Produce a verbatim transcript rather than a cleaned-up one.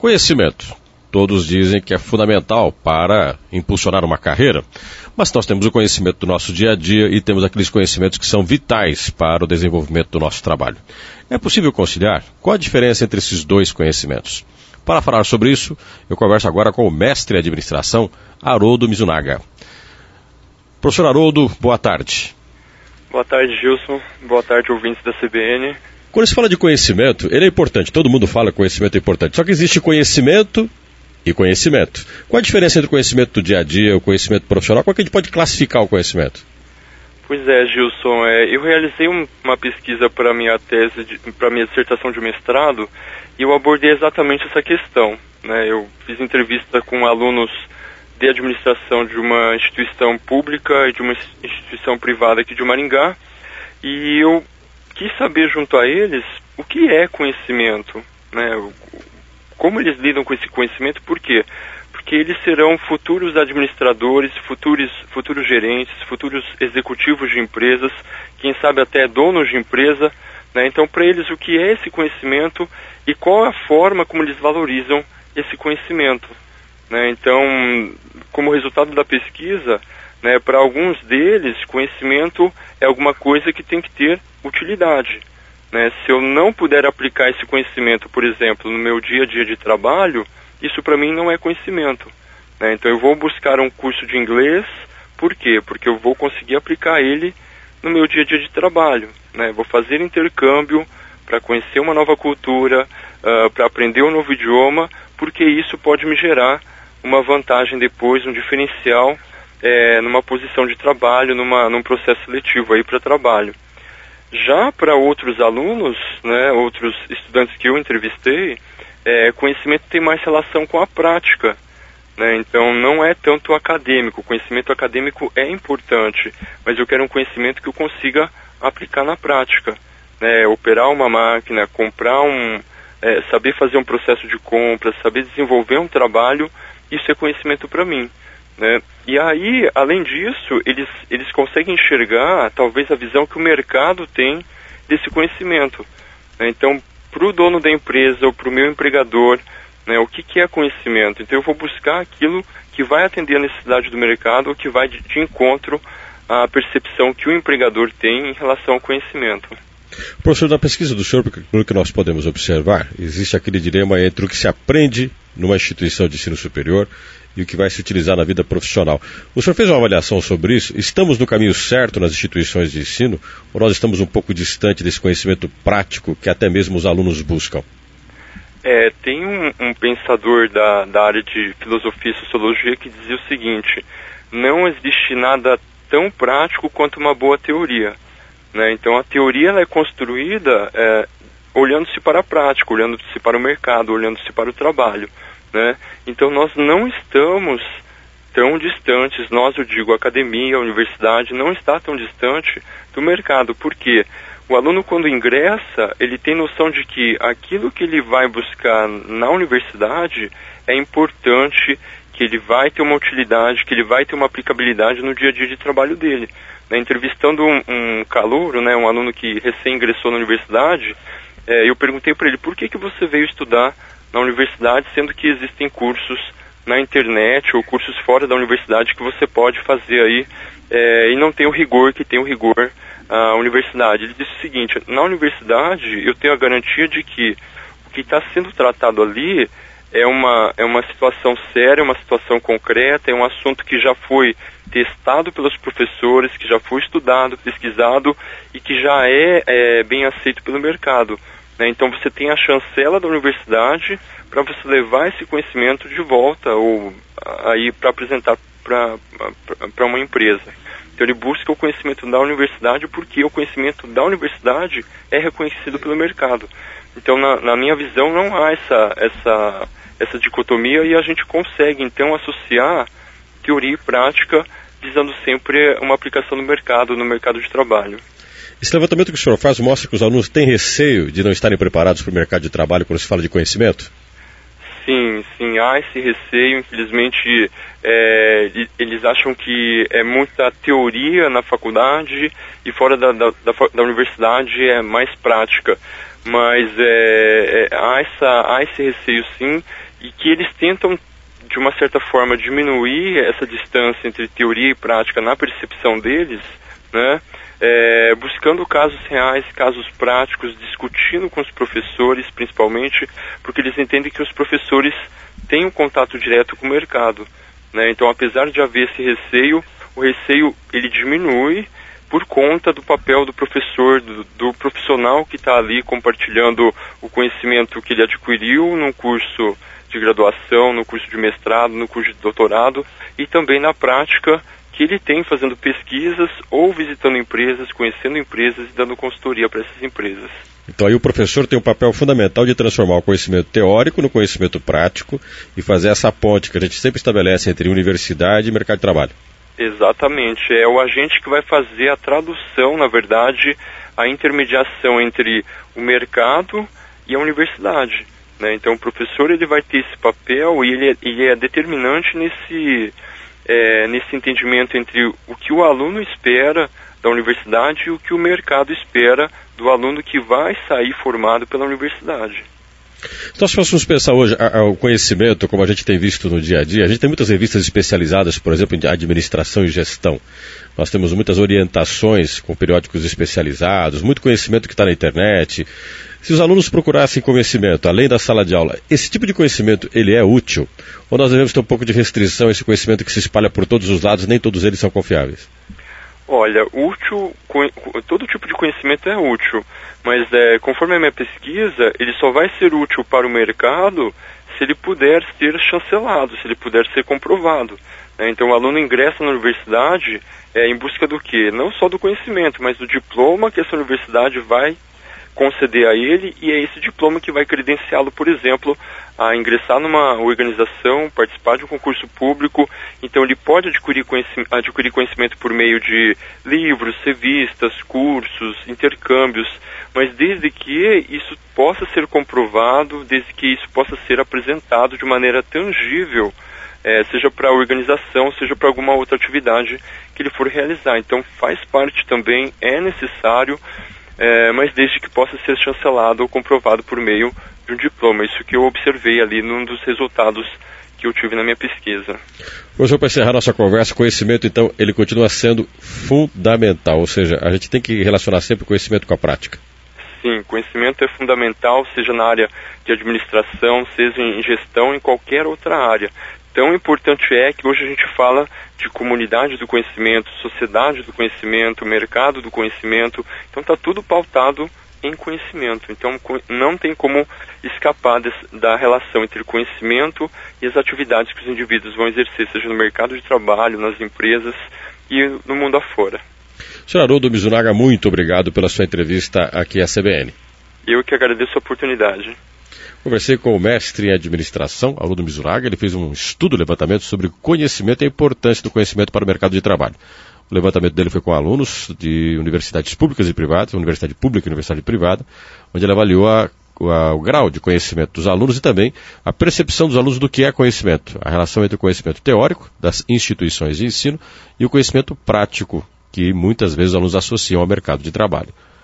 Conhecimento. Todos dizem que é fundamental para impulsionar uma carreira, mas nós temos o conhecimento do nosso dia a dia e temos aqueles conhecimentos que são vitais para o desenvolvimento do nosso trabalho. É possível conciliar? Qual a diferença entre esses dois conhecimentos? Para falar sobre isso, eu converso agora com o mestre em administração, Haroldo Mizunaga. Professor Haroldo, boa tarde. Boa tarde, Gilson. Boa tarde, ouvintes da C B N. Quando se fala de conhecimento, ele é importante, todo mundo fala que conhecimento é importante, só que existe conhecimento e conhecimento. Qual a diferença entre o conhecimento do dia a dia e o conhecimento profissional? Como é que a gente pode classificar o conhecimento? Pois é, Gilson, é, eu realizei um, uma pesquisa para a minha tese, para a minha dissertação de mestrado, e eu abordei exatamente essa questão. Né? Eu fiz entrevista com alunos de administração de uma instituição pública e de uma instituição privada aqui de Maringá, e eu quis saber junto a eles o que é conhecimento, né? Como eles lidam com esse conhecimento, por quê? Porque eles serão futuros administradores, futuros, futuros gerentes, futuros executivos de empresas, quem sabe até donos de empresa, né? Então, para eles, o que é esse conhecimento e qual é a forma como eles valorizam esse conhecimento, né? Então, como resultado da pesquisa, né, para alguns deles, conhecimento é alguma coisa que tem que ter utilidade. Né? Se eu não puder aplicar esse conhecimento, por exemplo, no meu dia a dia de trabalho, isso para mim não é conhecimento. Né? Então eu vou buscar um curso de inglês, por quê? Porque eu vou conseguir aplicar ele no meu dia a dia de trabalho. Né? Vou fazer intercâmbio para conhecer uma nova cultura, uh, para aprender um novo idioma, porque isso pode me gerar uma vantagem depois, um diferencial é, numa posição de trabalho, numa, num processo seletivo aí para trabalho. Já para outros alunos, né, outros estudantes que eu entrevistei, é, conhecimento tem mais relação com a prática. Né? Então não é tanto acadêmico, o conhecimento acadêmico é importante, mas eu quero um conhecimento que eu consiga aplicar na prática. Né? Operar uma máquina, comprar um, é, saber fazer um processo de compra, saber desenvolver um trabalho, isso é conhecimento para mim. Né? E aí, além disso, eles, eles conseguem enxergar talvez a visão que o mercado tem desse conhecimento. Né? Então, para o dono da empresa ou para o meu empregador, né, o que, que é conhecimento? Então eu vou buscar aquilo que vai atender a necessidade do mercado ou que vai de, de encontro à percepção que o empregador tem em relação ao conhecimento. Professor, na pesquisa do senhor, pelo que nós podemos observar, existe aquele dilema entre o que se aprende numa instituição de ensino superior e o que vai se utilizar na vida profissional. O senhor fez uma avaliação sobre isso? Estamos no caminho certo nas instituições de ensino ou nós estamos um pouco distante desse conhecimento prático que até mesmo os alunos buscam? É, tem um, um pensador da, da área de filosofia e sociologia que dizia o seguinte: não existe nada tão prático quanto uma boa teoria. Né? Então a teoria ela é construída é, olhando-se para a prática, olhando-se para o mercado, olhando-se para o trabalho. Né? Então nós não estamos tão distantes, nós, eu digo, a academia, a universidade, não está tão distante do mercado. Por quê? O aluno, quando ingressa, ele tem noção de que aquilo que ele vai buscar na universidade é importante, que ele vai ter uma utilidade, que ele vai ter uma aplicabilidade no dia a dia de trabalho dele. Né? Entrevistando um, um calouro, né, um aluno que recém ingressou na universidade, é, eu perguntei para ele, por que, que você veio estudar na universidade, sendo que existem cursos na internet ou cursos fora da universidade que você pode fazer aí é, e não tem o rigor que tem o rigor a universidade. Ele disse o seguinte: na universidade eu tenho a garantia de que o que está sendo tratado ali é uma, é uma situação séria, uma situação concreta, é um assunto que já foi testado pelos professores, que já foi estudado, pesquisado e que já é, é bem aceito pelo mercado. Né? Então você tem a chancela da universidade para você levar esse conhecimento de volta ou aí para apresentar para uma empresa. Então ele busca o conhecimento da universidade porque o conhecimento da universidade é reconhecido pelo mercado. Então na, na minha visão não há essa, essa, essa dicotomia e a gente consegue então associar teoria e prática visando sempre uma aplicação no mercado, no mercado de trabalho. Esse levantamento que o senhor faz mostra que os alunos têm receio de não estarem preparados para o mercado de trabalho quando se fala de conhecimento? Sim, sim, há esse receio. Infelizmente, é, eles acham que é muita teoria na faculdade e fora da, da, da, da universidade é mais prática. mas é, é, há, essa, há esse receio sim, e que eles tentam, de uma certa forma, diminuir essa distância entre teoria e prática na percepção deles, né? É, buscando casos reais, casos práticos, discutindo com os professores, principalmente, porque eles entendem que os professores têm um contato direto com o mercado, né? Então, apesar de haver esse receio, o receio ele diminui por conta do papel do professor, do, do profissional que está ali compartilhando o conhecimento que ele adquiriu num curso de graduação, no curso de mestrado, no curso de doutorado, e também na prática que ele tem fazendo pesquisas ou visitando empresas, conhecendo empresas e dando consultoria para essas empresas. Então aí o professor tem um papel fundamental de transformar o conhecimento teórico no conhecimento prático e fazer essa ponte que a gente sempre estabelece entre universidade e mercado de trabalho. Exatamente, é o agente que vai fazer a tradução, na verdade, a intermediação entre o mercado e a universidade, né? Então o professor ele vai ter esse papel e ele é, ele é determinante nesse... É, nesse entendimento entre o que o aluno espera da universidade e o que o mercado espera do aluno que vai sair formado pela universidade. Se nós fôssemos pensar hoje a, a, o conhecimento, como a gente tem visto no dia a dia, a gente tem muitas revistas especializadas, por exemplo, em administração e gestão. Nós temos muitas orientações com periódicos especializados, muito conhecimento que está na internet. Se os alunos procurassem conhecimento, além da sala de aula, esse tipo de conhecimento, ele é útil? Ou nós devemos ter um pouco de restrição a esse conhecimento que se espalha por todos os lados, nem todos eles são confiáveis? Olha, útil, todo tipo de conhecimento é útil, mas é, conforme a minha pesquisa, ele só vai ser útil para o mercado se ele puder ser chancelado, se ele puder ser comprovado. Né? Então o aluno ingressa na universidade é, em busca do quê? Não só do conhecimento, mas do diploma que essa universidade vai conceder a ele, e é esse diploma que vai credenciá-lo, por exemplo, a ingressar numa organização, participar de um concurso público. Então ele pode adquirir conhecimento, adquirir conhecimento por meio de livros, revistas, cursos, intercâmbios, mas desde que isso possa ser comprovado, desde que isso possa ser apresentado de maneira tangível, é, seja para a organização, seja para alguma outra atividade que ele for realizar. Então faz parte também, é necessário, É, mas desde que possa ser chancelado ou comprovado por meio de um diploma. Isso que eu observei ali num dos resultados que eu tive na minha pesquisa. Professor, para encerrar nossa conversa, conhecimento, então, ele continua sendo fundamental, ou seja, a gente tem que relacionar sempre o conhecimento com a prática. Sim, conhecimento é fundamental, seja na área de administração, seja em gestão, em qualquer outra área. Tão importante é que hoje a gente fala de comunidade do conhecimento, sociedade do conhecimento, mercado do conhecimento. Então está tudo pautado em conhecimento. Então não tem como escapar desse, da relação entre conhecimento e as atividades que os indivíduos vão exercer, seja no mercado de trabalho, nas empresas e no mundo afora. senhor Haroldo Mizunaga, muito obrigado pela sua entrevista aqui à C B N. Eu que agradeço a oportunidade. Conversei com o mestre em administração, Haroldo Mizunaga. Ele fez um estudo, levantamento sobre conhecimento e a importância do conhecimento para o mercado de trabalho. O levantamento dele foi com alunos de universidades públicas e privadas, universidade pública e universidade privada, onde ele avaliou a, a, o grau de conhecimento dos alunos e também a percepção dos alunos do que é conhecimento, a relação entre o conhecimento teórico das instituições de ensino e o conhecimento prático, que muitas vezes os alunos associam ao mercado de trabalho.